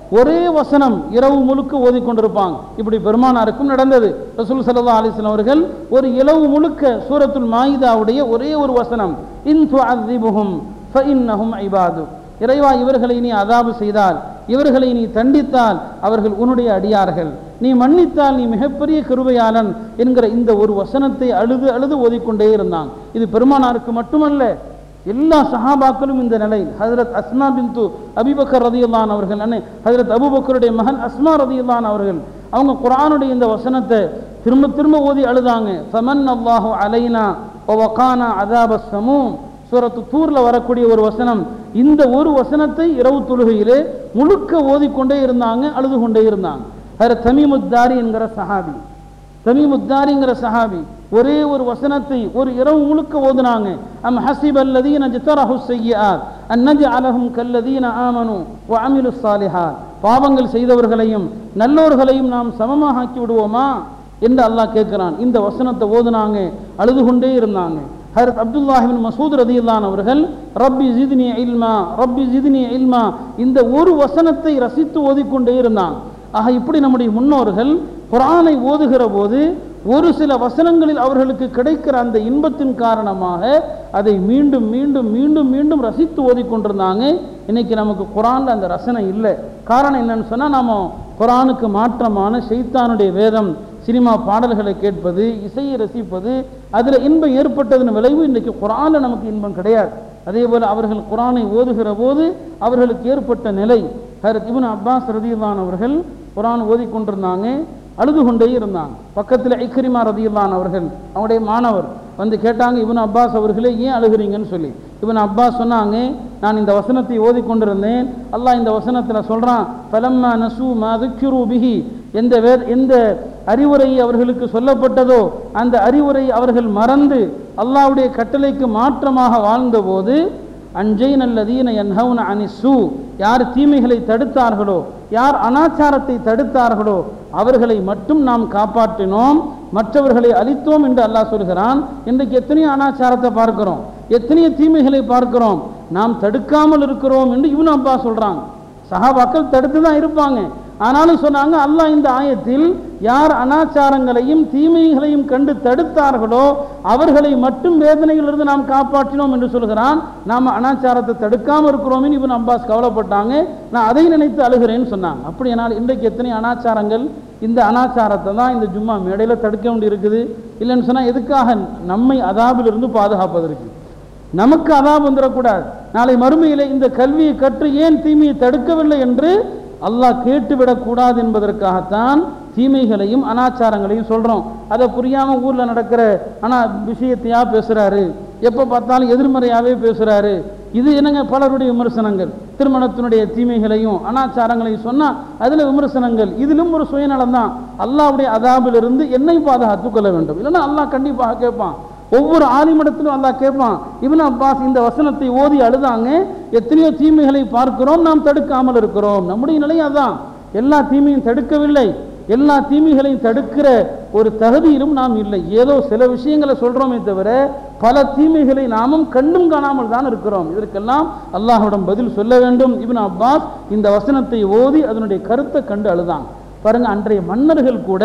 ஒரே வசனம் இரவு முழுக்க ஓதிக்கொண்டிருப்பாங்க. இப்படி பெருமானாருக்கும் நடந்தது. ரசூல் ஸல்லல்லாஹு அலைஹி வஸல்லம் அவர்கள் ஒரு இரவு முழுக்க சூரத்துல் மாயிதாவுடைய ஒரே ஒரு வசனம், இன் துஅذிபுஹும் ஃபஇன்னஹும் இபாது, இறைவா இவர்களை நீ அதாபு செய்தால், இவர்களை நீ தண்டித்தால் அவர்கள் உன்னுடைய அடியார்கள், நீ மன்னித்தால் நீ மிகப்பெரிய கிருபையாளன் என்கிற இந்த ஒரு வசனத்தை அழுது அழுது ஓதிக்கொண்டே இருந்தாங்க. இது பெருமானாருக்கு மட்டுமல்ல, எல்லா சஹாபாக்களும் இந்த நிலை. ஹஜ்ரத் அஸ்மா பின்து அபூபக்கர் ரலியல்லாஹு அன்ஹு அவர்கள், அண்ணே ஹஜ்ரத் அபூபக்கருடைய மகன் அஸ்மா ரலியல்லாஹு அன்ஹா அவர்கள், அவங்க குர்ஆனுடைய இந்த வசனத்தை திரும்ப திரும்ப ஓதி அழுதாங்க. ஃபமன் அல்லாஹு அலைனா வ வகானா அஸாபஸ் ஸமூம், சூரத்து தூர்ல வரக்கூடிய ஒரு வசனம். இந்த ஒரு வசனத்தை இரவு தொழுகையிலே முழுக்க ஓதிக்கொண்டே இருந்தாங்க, அழுது கொண்டே இருந்தாங்க. ஹஜ்ரத் தமீமுத்தாரி என்கிற சஹாபி, தமீமுத்தாரிங்கிற சஹாபி ஒரே ஒரு வசனத்தை ஒரு இரவு முழுக்க ஓதுனாங்க. அம் ஹஸிபல்லதீன ஜதரஹு ஸய்யிஆத் அன் நஜஅலஹும் கல்லதீன ஆமனு வ அமிலுஸ் ஸாலிஹாத், பாவங்கள் செய்தவர்களையும் நல்லோர்களையும் நாம் சமமாக ஆக்கி விடுவோமா என்று அல்லாஹ் கேட்கிறான். இந்த வசனத்தை ஓதுனாங்க, அழுது கொண்டே இருந்தாங்க. ஹஜ்ரத் அப்துல்லாஹ் இப்னு மஸ்ஊத் ரலியல்லாஹு அன்ஹு அவர்கள் ரப்பி ஜித்னி இல்மா ரப்பி ஜித்னி இல்மா, இந்த ஒரு வசனத்தை ரசித்து ஓதிக்கொண்டே இருந்தாங்க. ஆக இப்படி நம்முடைய முன்னோர்கள் குர்ஆனை ஓதுகிற போது ஒரு சில வசனங்களில் அவர்களுக்கு கிடைக்கிற அந்த இன்பத்தின் காரணமாக அதை மீண்டும் மீண்டும் மீண்டும் மீண்டும் ரசித்து ஓதிக்கொண்டிருந்தாங்க. இன்னைக்கு நமக்கு குர்ஆன்ல அந்த ரசனை இல்லை. காரணம் என்னன்னு சொன்னால், நாம குர்ஆனுக்கு மாற்றமான ஷைத்தானுடைய வேதம், சினிமா பாடல்களை கேட்பது, இசையை ரசிப்பது, அதில் இன்பம் ஏற்பட்டதன் விளைவு இன்றைக்கு குர்ஆனில் நமக்கு இன்பம் கிடையாது. அதே போல் அவர்கள் குர்ஆனை ஓதுகிற போது அவர்களுக்கு ஏற்பட்ட நிலை. ஹஜ்ரத் இப்னு அப்பாஸ் ரலியல்லாஹு அன்ஹு அவர்கள் குர்ஆன் ஓதிக்கொண்டிருந்தாங்க, அழுது கொண்டே இருந்தாங்க. பக்கத்தில் இக்ரிமா ரலியல்லாஹு அன்ஹு அவர்கள், அவங்களுடைய மாணவர், வந்து கேட்டாங்க, இப்னு அப்பாஸ் அவர்களே ஏன் அழுகிறீங்கன்னு சொல்லி. இப்னு அப்பாஸ் சொன்னாங்க, நான் இந்த வசனத்தை ஓதிக்கொண்டிருந்தேன், அல்லாஹ் இந்த வசனத்தில் சொல்கிறான், ஃபலம்மா நஸூ மா ذுக்கிரு பிஹி, எந்த வே எந்த அறிவுரை அவர்களுக்கு சொல்லப்பட்டதோ அந்த அறிவுரை அவர்கள் மறந்து அல்லாஹ்வுடைய கட்டளைக்கு மாற்றமாக வாழ்ந்தபோது, அன்ஜைன் அல்லதீன யன்ஹவுன அனிஸ்ஸூ, யார் தீமைகளை தடுத்தார்களோ, யார் அனாச்சாரத்தை தடுத்தார்களோ அவர்களை மட்டும் நாம் காப்பாற்றினோம், மற்றவர்களை அழித்தோம் என்று அல்லாஹ் சொல்கிறான். இன்றைக்கு எத்தனையோ அனாச்சாரத்தை பார்க்கிறோம், எத்தனையோ தீமைகளை பார்க்கிறோம், நாம் தடுக்காமல் இருக்கிறோம் என்று இப்னு அப்பாஸ் சொல்றாங்க. சஹாபாக்கள் தடுத்து தான் இருப்பாங்க, ஆனாலும் சொன்னாங்க, அல்லாஹ் இந்த ஆயத்தில் யார் அனாச்சாரங்களையும் தீமைகளையும் கண்டு தடுத்தார்களோ அவர்களை மட்டும் வேதனையிலிருந்து நாம் காப்பாற்றினோம் என்று சொல்கிறான். நாம் அனாச்சாரத்தை தடுக்காமல் இருக்கிறோம் இப்னு அப்பாஸ் கவலைப்பட்டாங்க. நான் அதை நினைத்து அழுகிறேன்னு சொன்னாங்க. அப்படியானால் இன்றைக்கு எத்தனை அனாச்சாரங்கள், இந்த அனாச்சாரத்தை தான் இந்த ஜும்மா மேடையில் தடுக்க வேண்டி இருக்குது. இல்லைன்னு சொன்னால் எதுக்காக? நம்மை அதாபிலிருந்து பாதுகாப்பதற்கு. நமக்கு அதாப் வந்துடக்கூடாது. நாளை மறுமையிலே இந்த கல்வியை கற்று ஏன் தீமையை தடுக்கவில்லை என்று அல்லாஹ் கேட்டுவிடக்கூடாது என்பதற்காகத்தான் தீமைகளையும் அனாச்சாரங்களையும் சொல்கிறோம். அதை புரியாமல் ஊரில் நடக்கிற ஆனால் விஷயத்தையா பேசுகிறாரு, எப்போ பார்த்தாலும் எதிர்மறையாகவே பேசுகிறாரு. இது என்னங்க பலருடைய விமர்சனங்கள். திருமணத்தினுடைய தீமைகளையும் அனாச்சாரங்களையும் சொன்னால் அதில் விமர்சனங்கள். இதிலும் ஒரு சுயநலம் தான். அல்லாஹ்வுடைய அதாபிலிருந்து என்னை பாதுகாத்து கொள்ள வேண்டும், இல்லைன்னா அல்லாஹ் கண்டிப்பாக கேட்பான். ஒவ்வொரு ஆலிமிடத்திலும் அல்லாஹ் கேட்பான். இப்னு அப்பாஸ் இந்த வசனத்தை ஓதி அழுதாங்க, எத்தனையோ தீமைகளை பார்க்கிறோம், நாம் தடுக்காமல் இருக்கிறோம். நம்முடைய நிலை அதான். எல்லா தீமையும் தடுக்கவில்லை, எல்லா தீமைகளையும் தடுக்கிற ஒரு தகுதியிலும் நாம் இல்லை. ஏதோ சில விஷயங்களை சொல்றோமே தவிர பல தீமைகளை நாமும் கண்டும் காணாமல் தான் இருக்கிறோம். இதற்கெல்லாம் அல்லாஹ்விடம் பதில் சொல்ல வேண்டும். இப்னு அப்பாஸ் இந்த வசனத்தை ஓதி அதனுடைய கருத்தை கண்டு அழுதாங்க. பாருங்க, அன்றைய மன்னர்கள் கூட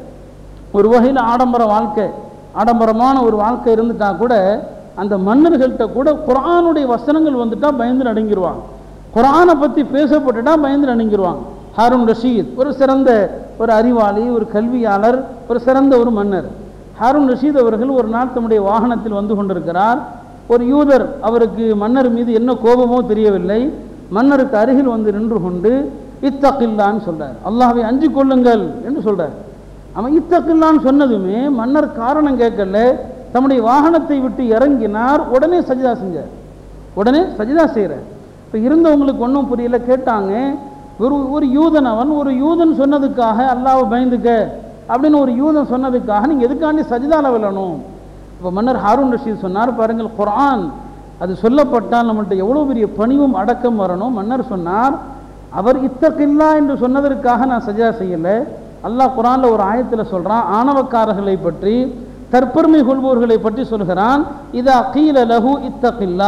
ஒரு வகையில் ஆடம்பர வாழ்க்கை, ஆடம்பரமான ஒரு வாழ்க்கை இருந்துட்டா கூட அந்த மன்னர்கள்ட்ட கூட குர்ஆனுடைய வசனங்கள் வந்துட்டா பயந்து நடுங்கிடுவாங்க. குர்ஆனை பற்றி பேசப்பட்டுட்டா பயந்து நடுங்கிடுவாங்க. ஹாரூன் ரஷீத் ஒரு சிறந்த ஒரு அறிவாளி, ஒரு கல்வியாளர், ஒரு சிறந்த ஒரு மன்னர். ஹாரூன் ரஷீத் அவர்கள் ஒரு நாள் தம்முடைய வாகனத்தில் வந்து கொண்டிருக்கிறார். ஒரு யூதர், அவருக்கு மன்னர் மீது என்ன கோபமோ தெரியவில்லை, மன்னருக்கு அருகில் வந்து நின்று கொண்டு இத்தகில்லான்னு சொல்றார், அல்லாஹ்வை அஞ்சு கொள்ளுங்கள் என்று சொல்றார். அவன் இத்தகில்லான்னு சொன்னதுமே மன்னர் காரணம் கேட்கல, தம்முடைய வாகனத்தை விட்டு இறங்கினார், உடனே சஜிதா செஞ்சார், உடனே சஜிதா செய்கிறார். இப்போ இருந்தவங்களுக்கு ஒன்றும் புரியல, கேட்டாங்க, ஒரு ஒரு யூதன், அவன் ஒரு யூதன் சொன்னதுக்காக அல்லாஹ்வை பயந்துக்க அப்படின்னு ஒரு யூதன் சொன்னதுக்காக நீங்கள் எதுக்காண்டி சஜிதால விழணும்? இப்போ மன்னர் ஹாரூன் ரஷீத் சொன்னார், பாருங்கள், குர்ஆன் அது சொல்லப்பட்டால் நம்மள்கிட்ட எவ்வளோ பெரிய பணிவும் அடக்கம் வரணும். மன்னர் சொன்னார், அவர் இத்தகில்லா என்று சொன்னதற்காக நான் சஜிதா செய்யலை. அல்லாஹ் குர்ஆனில் ஒரு ஆயத்தில் சொல்கிறான், ஆணவக்காரர்களை பற்றி, தற்பெருமை கொள்பவர்களை பற்றி சொல்கிறான், இதா கீல லஹு இத்தகில்லா,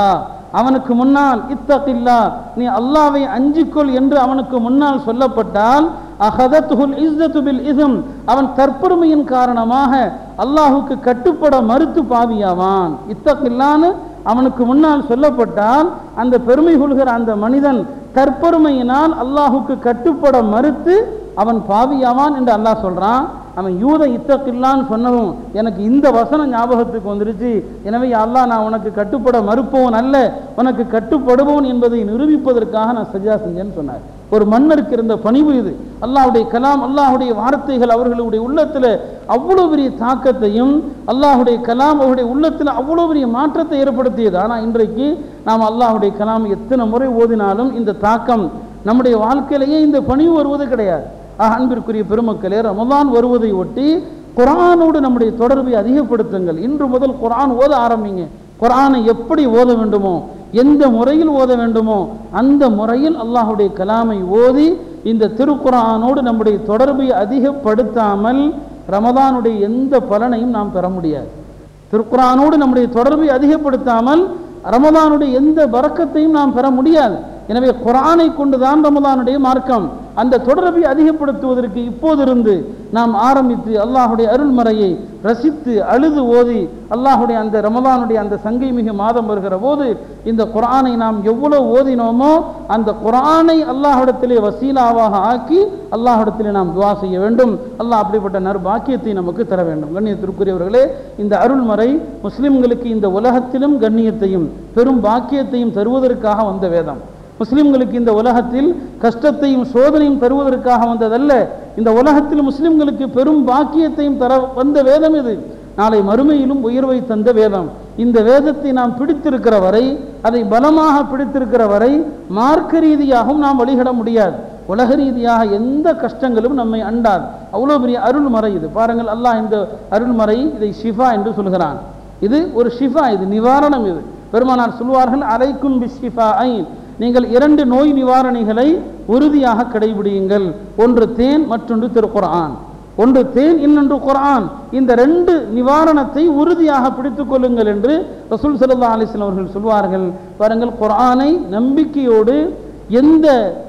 அவனுக்கு முன்னால் இத்தகில்லா நீ அல்லாஹ்வை அஞ்சிக்கொள் என்று அவனுக்கு முன்னால் சொல்லப்பட்டால் அஹதத்துல் இஸ்ஸத்து பில் இஸ்ம் அவன் தற்பெருமையின் காரணமாக அல்லாஹ்வுக்கு கட்டுப்பட மறுத்து பாவியாவான். இத்தகில்லான்னு அவனுக்கு முன்னால் சொல்லப்பட்டால் அந்த பெருமை கொள்கிற அந்த மனிதன் தற்பெருமையினால் அல்லாஹ்வுக்கு கட்டுப்பட மறுத்து அவன் பாவியாவான் என்று அல்லாஹ் சொல்றான். அவன் யூத இத்தகில்லான்னு சொன்னவும் எனக்கு இந்த வசனம் ஞாபகத்துக்கு வந்துருச்சு. எனவே அல்லாஹ் நான் உனக்கு கட்டுப்பட மறுப்பவன் அல்ல, உனக்கு கட்டுப்படுவோன் என்பதை நிரூபிப்பதற்காக நான் சஜ்ஜா செஞ்சேன்னு சொன்னார். ஒரு மன்னருக்கு இருந்த பணிவு இது. அல்லாஹ்வுடைய கலாம், அல்லாஹ்வுடைய வார்த்தைகள் அவர்களுடைய உள்ளத்தில் அவ்வளோ பெரிய தாக்கத்தையும், அல்லாஹ்வுடைய கலாம் அவருடைய உள்ளத்தில் அவ்வளோ பெரிய மாற்றத்தை ஏற்படுத்தியது. ஆனால் இன்றைக்கு நாம் அல்லாஹ்வுடைய கலாம் எத்தனை முறை ஓதினாலும் இந்த தாக்கம் நம்முடைய வாழ்க்கையிலேயே இந்த பணிவு வருவது கிடையாது. அன்பிற்குரிய பெருமக்களே, ரமலான் வருவதை ஒட்டி குர்ஆனோடு நம்முடைய தொடர்பை அதிகப்படுத்துங்கள். இன்று முதல் குர்ஆன் ஓத ஆரம்பிங்க. குர்ஆனை எப்படி ஓத வேண்டுமோ, எந்த முறையில் ஓத வேண்டுமோ அந்த முறையில் அல்லாஹ்வுடைய கலாமை ஓதி இந்த திருக்குர்ஆனோடு நம்முடைய தொடர்பை அதிகப்படுத்தாமல் ரமலானுடைய எந்த பலனையும் நாம் பெற முடியாது. திருக்குர்ஆனோடு நம்முடைய தொடர்பை அதிகப்படுத்தாமல் ரமலானுடைய எந்த பரக்கத்தையும் நாம் பெற முடியாது. எனவே குர்ஆனை கொண்டுதான் ரமலானுடைய மார்க்கம். அந்த தொடர்பை அதிகப்படுத்துவதற்கு இப்போதிருந்து நாம் ஆரம்பித்து அல்லாஹ்வுடைய அருள்மறையை ரசித்து அழுது ஓதி அல்லாஹ்வுடைய அந்த ரமலானுடைய அந்த சங்கை மிகு மாதம் வருகிற போது இந்த குர்ஆனை நாம் எவ்வளவு ஓதினோமோ அந்த குர்ஆனை அல்லாஹ்விடத்திலே வசீலாவாக ஆக்கி அல்லாஹ்விடத்திலே நாம் துஆ செய்ய வேண்டும். அல்லாஹ் அப்படிப்பட்ட நற்பாக்கியத்தை நமக்கு தர வேண்டும். கண்ணியத்திற்குரியவர்களே, இந்த அருள்மறை முஸ்லிம்களுக்கு இந்த உலகத்திலும் கண்ணியத்தையும் பெரும் பாக்கியத்தையும் தருவதற்காக வந்த வேதம். முஸ்லிம்களுக்கு இந்த உலகத்தில் கஷ்டத்தையும் சோதனையும் தருவதற்காக வந்ததல்ல, இந்த உலகத்தில் முஸ்லிம்களுக்கு பெரும் பாக்கியத்தையும் தர வந்த வேதம் இது. நாளை மறுமையிலும் உயர்வை தந்த வேதம். இந்த வேதத்தை நாம் பிடித்திருக்கிற வரை, அதை பலமாக பிடித்திருக்கிற வரை மார்க்க ரீதியாகவும் நாம் வழிபட முடியாது. உலக ரீதியாக எந்த கஷ்டங்களும் நம்மை அண்டாது. அவ்வளோ பெரிய அருள்மறை இது. பாருங்கள், அல்லாஹ் இந்த அருள்மறை இதை ஷிஃபா என்று சொல்கிறான். இது ஒரு ஷிஃபா, இது நிவாரணம். இது பெருமானார் சொல்வார்கள், அலைக்கும் பிஷ்ஷிஃபா ஐன், நீங்கள் இரண்டு நோய் நிவாரணிகளை உறுதியாக கடைபிடியுங்கள். ஒன்று தேன், மற்றொன்று திருக்குர்ஆன். ஒன்று தேன், இன்னொன்று குர்ஆன். இந்த ரெண்டு நிவாரணத்தை உறுதியாக பிடித்துக் கொள்ளுங்கள் என்று ரசூல் ஸல்லல்லாஹு அலைஹி வஸல்லம் அவர்கள் சொல்வார்கள். பாருங்கள், குர்ஆனை நம்பிக்கையோடு எந்த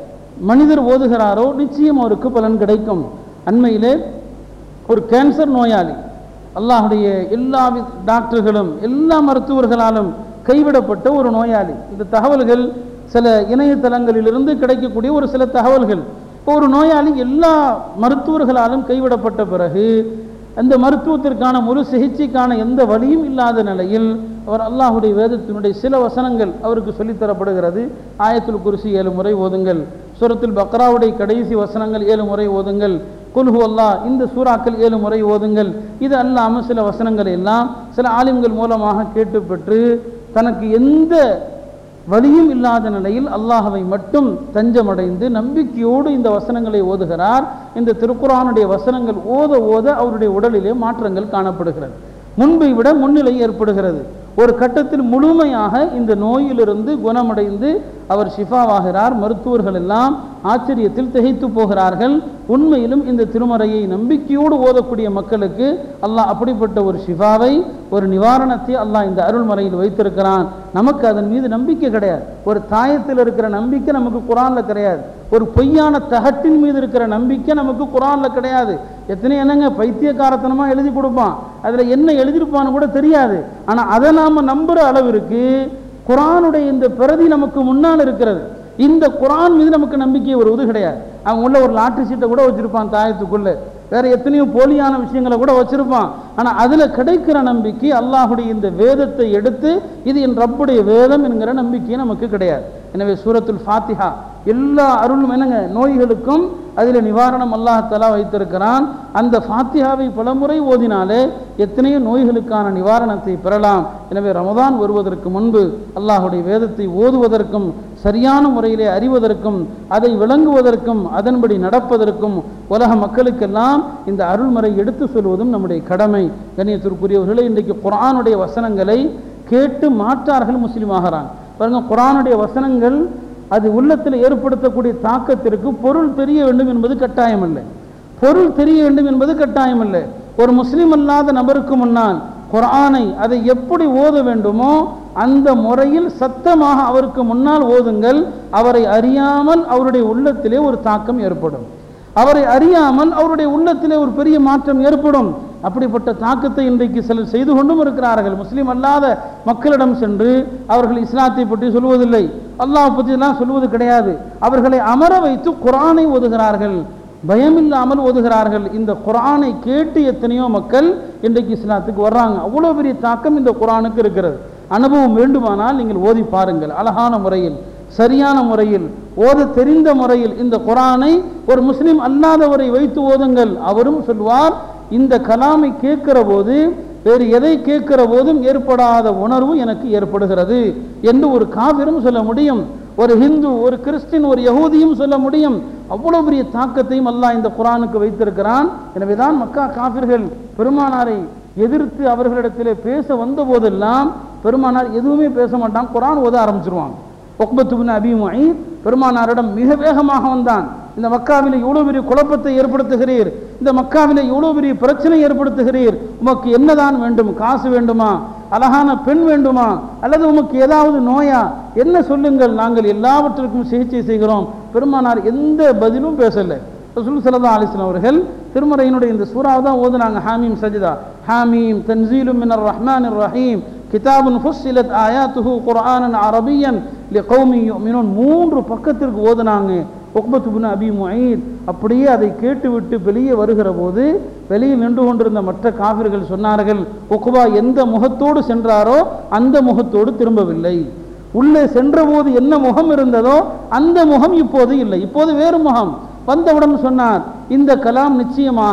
மனிதர் ஓதுகிறாரோ நிச்சயம் அவருக்கு பலன் கிடைக்கும். அண்மையிலே ஒரு கேன்சர் நோயாளி, அல்லாஹ்வுடைய எல்லா டாக்டர்களும் எல்லா மருத்துவர்களாலும் கைவிடப்பட்ட ஒரு நோயாளி. இந்த தகவல்கள் சில இணையதளங்களிலிருந்து கிடைக்கக்கூடிய ஒரு சில தகவல்கள். இப்போ ஒரு நோயாளி எல்லா மருத்துவர்களாலும் கைவிடப்பட்ட பிறகு அந்த மருத்துவத்திற்கான முழு சிகிச்சைக்கான எந்த வழியும் இல்லாத நிலையில் அவர் அல்லாஹ்வுடைய வேதத்தினுடைய சில வசனங்கள் அவருக்கு சொல்லித்தரப்படுகிறது. ஆயத்துல் குர்சி ஏழு முறை ஓதுங்கள், சூரத்துல் பக்ராவுடைய கடைசி வசனங்கள் ஏழு முறை ஓதுங்கள், குல் ஹுவல்லாஹ் இந்த சூறாக்கள் ஏழு முறை ஓதுங்கள். இது அல்லாமல் சில வசனங்கள் எல்லாம் சில ஆலிம்கள் மூலமாக கேட்டு பெற்று தனக்கு எந்த வலியும் இல்லாத நிலையில் அல்லாஹ்வை மட்டும் தஞ்சமடைந்து நம்பிக்கையோடு இந்த வசனங்களை ஓதுகிறார். இந்த திருக்குர்ஆனுடைய வசனங்கள் ஓத ஓத அவருடைய உடலிலே மாற்றங்கள் காணப்படுகிறது. முன்பை விட முன்னிலை ஏற்படுகிறது. ஒரு கட்டத்தில் முழுமையாக இந்த நோயிலிருந்து குணமடைந்து அவர் ஷிஃபாவாகிறார். மருத்துவர்கள் எல்லாம் ஆச்சரியத்தில் திகைத்து போகிறார்கள். உண்மையிலும் இந்த திருமறையை நம்பிக்கையோடு ஓதக்கூடிய மக்களுக்கு அல்லாஹ் அப்படிப்பட்ட ஒரு ஷிஃபாவை, ஒரு நிவாரணத்தை அல்லாஹ் இந்த அருள்மறையில் வைத்திருக்கிறான். நமக்கு அதன் மீது நம்பிக்கை கிடையாது. ஒரு தாயத்தில் இருக்கிற நம்பிக்கை நமக்கு குர்ஆன்ல கிடையாது. ஒரு பொய்யான தகட்டின் மீது இருக்கிற நம்பிக்கை நமக்கு குர்ஆன்ல கிடையாது. எத்தனை என்னங்க பைத்தியக்காரத்தனமா எழுதி கொடுப்பான், அதுல என்ன எழுதியிருப்பான்னு கூட தெரியாது. ஆனா அதை நாம நம்புற அளவிற்கு குர்ஆனுடைய இந்த பிரதி நமக்கு முன்னால் இருக்கிறது. இந்த குர்ஆன் மீது நமக்கு நம்பிக்கை வருவது கிடையாது. அவன் உள்ள ஒரு லாட்டரி சீட்டை கூட வச்சிருப்பான் தாயத்துக்குள்ள, வேற எத்தனையோ போலியான விஷயங்களை கூட வச்சிருப்பான். ஆனா அதுல கிடைக்கிற நம்பிக்கை அல்லாஹ்வுடைய இந்த வேதத்தை எடுத்து இது என் ரப்புடைய வேதம் என்கிற நம்பிக்கை நமக்கு கிடையாது. எனவே சூரத்துல் ஃபாத்திஹா எல்லா அருளும் என்னங்க நோய்களுக்கும் அதில் நிவாரணம் அல்லாஹ் தஆலா வைத்திருக்கிறான். அந்த ஃபாத்திஹாவை பலமுறை ஓதினாலே எத்தனையோ நோய்களுக்கான நிவாரணத்தை பெறலாம். எனவே ரமதான் வருவதற்கு முன்பு அல்லாஹ்வுடைய வேதத்தை ஓதுவதற்கும் சரியான முறையிலே அறிவதற்கும் அதை விளங்குவதற்கும் அதன்படி நடப்பதற்கும் உலக மக்களுக்கெல்லாம் இந்த அருள்மறை எடுத்து சொல்வதும் நம்முடைய கடமை. கண்ணியத்திற்குரியவர்களே, இன்றைக்கு குர்ஆனுடைய வசனங்களை கேட்டு மாற்றார்கள் முஸ்லீமாகிறாங்க. பாருங்க, குர்ஆனுடைய வசனங்கள் அது உள்ளத்தில் ஏற்படுத்தக்கூடிய தாக்கத்திற்கு பொருள் தெரிய வேண்டும் என்பது கட்டாயம் இல்லை. பொருள் தெரிய வேண்டும் என்பது கட்டாயம் இல்லை. ஒரு முஸ்லீம் அல்லாத நபருக்கு முன்னால் குர்ஆனை அதை எப்படி ஓத வேண்டுமோ அந்த முறையில் சத்தமாக அவருக்கு முன்னால் ஓதுங்கள். அவரை அறியாமல் அவருடைய உள்ளத்திலே ஒரு தாக்கம் ஏற்படும். அவரை அறியாமல் அவருடைய உள்ளத்திலே ஒரு பெரிய மாற்றம் ஏற்படும். அப்படிப்பட்ட தாக்கத்தை இன்றைக்கு சிலர் செய்து கொண்டும் இருக்கிறார்கள். முஸ்லீம் அல்லாத மக்களிடம் சென்று அவர்கள் இஸ்லாத்தை பற்றி சொல்வதில்லை, அல்லாஹ் பற்றி எல்லாம் சொல்வது கிடையாது. அவர்களை அமர வைத்து குர்ஆனை ஓதுகிறார்கள், பயமில்லாமல் ஓதுகிறார்கள். இந்த குர்ஆனை கேட்டு எத்தனையோ மக்கள் இன்றைக்கு இஸ்லாத்துக்கு வர்றாங்க. அவ்வளோ பெரிய தாக்கம் இந்த குர்ஆனுக்கு இருக்கிறது. அனுபவம் வேண்டுமானால் நீங்கள் ஓதி பாருங்கள். அழகான முறையில், சரியான முறையில், ஓத தெரிந்த முறையில் இந்த குர்ஆனை ஒரு முஸ்லிம் அல்லாதவரை வைத்து ஓதுங்கள். அவரும் சொல்வார், இந்த கலாமை கேட்கிற போது வேறு எதை கேட்கிற போதும் ஏற்படாத உணர்வு எனக்கு ஏற்படுகிறது என்று ஒரு காபிரும் சொல்ல முடியும், ஒரு ஹிந்து, ஒரு கிறிஸ்டின், ஒரு யகூதியும் சொல்ல முடியும். அவ்வளவு பெரிய தாக்கத்தையும் அல்லாஹ் இந்த குர்ஆனுக்கு வைத்திருக்கிறான். எனவேதான் மக்கா காபிர்கள் பெருமானாரை எதிர்த்து அவர்களிடத்திலே பேச வந்த போதெல்லாம் பெருமானார் எதுவுமே பேச மாட்டான், குர்ஆன் ஓத ஆரம்பிச்சிருவாங்க. உக்பத் இப்னு அபீ முஐத் பெருமானாரிடம் மிக வேகமாக வந்தான். இந்த மக்காவிலே இவ்வளவு பெரிய குழப்பத்தை ஏற்படுத்துகிறீர், இந்த மக்காவிலே இவ்வளவு பெரிய பிரச்சனை ஏற்படுத்துகிறீர், உமக்கு என்னதான் வேண்டும்? காசு வேண்டுமா? அழகான பெண் வேண்டுமா? அல்லது உமக்கு ஏதாவது நோயா? என்ன சொல்லுங்கள், நாங்கள் எல்லாவற்றிற்கும் சிகிச்சை செய்கிறோம். பெருமானார் எந்த பதிலும் பேசலை. ரசூல் ஸல்லல்லாஹு அலைஹி வஸல்லம் அவர்கள் திருமறையினுடைய இந்த சூறாவை தான் ஓதுனாங்க. ஹாமீம் சஜ்தா. ஹாமீம் தன்சீலும் மினர் ரஹ்மானிர் ரஹீம் கிதாபுன் ஃபுஸ்ஸிலத் ஆயாத்துஹு குர்ஆனன் அரபியன் லிகௌமி யுமினூன். மூன்று பக்கத்திற்கு ஓதுனாங்க. உக்பத் இப்னு அபீ முஐத் அப்படியே அதை கேட்டுவிட்டு வெளியே வருகிற போது வெளியில் நின்று கொண்டிருந்த மற்ற காபிர்கள் சொன்னார்கள், உக்பா எந்த முகத்தோடு சென்றாரோ அந்த முகத்தோடு திரும்பவில்லை. உள்ளே சென்ற போது என்ன முகம் இருந்ததோ அந்த முகம் இப்போது இல்லை, இப்போது வேறு முகம். வந்தவுடன் சொன்னார், இந்த கலாம் நிச்சயமாக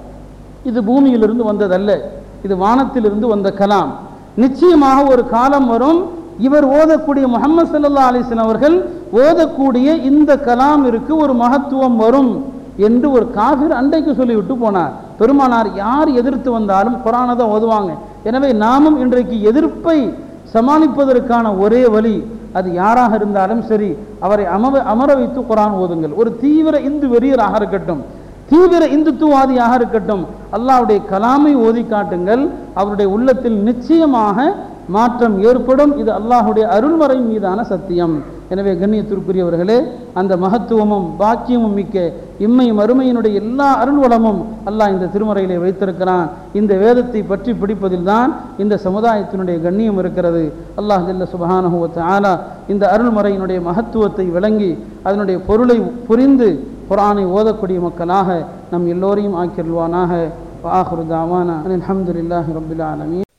இது பூமியிலிருந்து வந்ததல்ல, இது வானத்திலிருந்து வந்த கலாம். நிச்சயமாக ஒரு காலம் வரும், இவர் ஓதக்கூடிய முஹம்மது ஸல்லல்லாஹு அலைஹி வஸல்லம் அவர்கள் ஓதக்கூடிய இந்த கலாமிற்கு ஒரு மகத்துவம் வரும் என்று ஒரு காஃபிர் அன்றைக்கு சொல்லிவிட்டு போனார். பெருமானார் யார் எதிர்த்து வந்தாலும் குர்ஆனை தான் ஓதுவாங்க. எனவே நாமும் இன்றைக்கு எதிர்ப்பை சமாளிப்பதற்கான ஒரே வழி, அது யாராக இருந்தாலும் சரி, அவரை அமர அமர வைத்து குர்ஆன் ஓதுங்கள். ஒரு தீவிர இந்து வெறியராக இருக்கட்டும், தீவிர இந்துத்துவாதியாக இருக்கட்டும், அல்லாஹ்வுடைய கலாமை ஓதி காட்டுங்கள். அவருடைய உள்ளத்தில் நிச்சயமாக மாற்றம் ஏற்படும். இது அல்லாஹ்வுடைய அருள்மறை மீதான சத்தியம். எனவே கண்ணியத்திற்குரியவர்களே, அந்த மகத்துவமும் பாக்கியமும் மிக்க இம்மை மறுமையினுடைய எல்லா அருள்வளமும் அல்லாஹ் இந்த திருமறையிலே வைத்திருக்கிறான். இந்த வேதத்தை பற்றி பிடிப்பதில் தான் இந்த சமுதாயத்தினுடைய கண்ணியம் இருக்கிறது. அல்லாஹ் ஜல்ல சுப்ஹானஹு வ தஆலா இந்த அருள்மறையினுடைய மகத்துவத்தை விளங்கி அதனுடைய பொருளை புரிந்து குர்ஆனை ஓதக்கூடிய மக்களாக நம் எல்லோரையும் ஆக்கிருள்வானாக. வஆகிரு தஅவானா அல்ஹம்துலில்லாஹி ரப்பில் ஆலமீன்.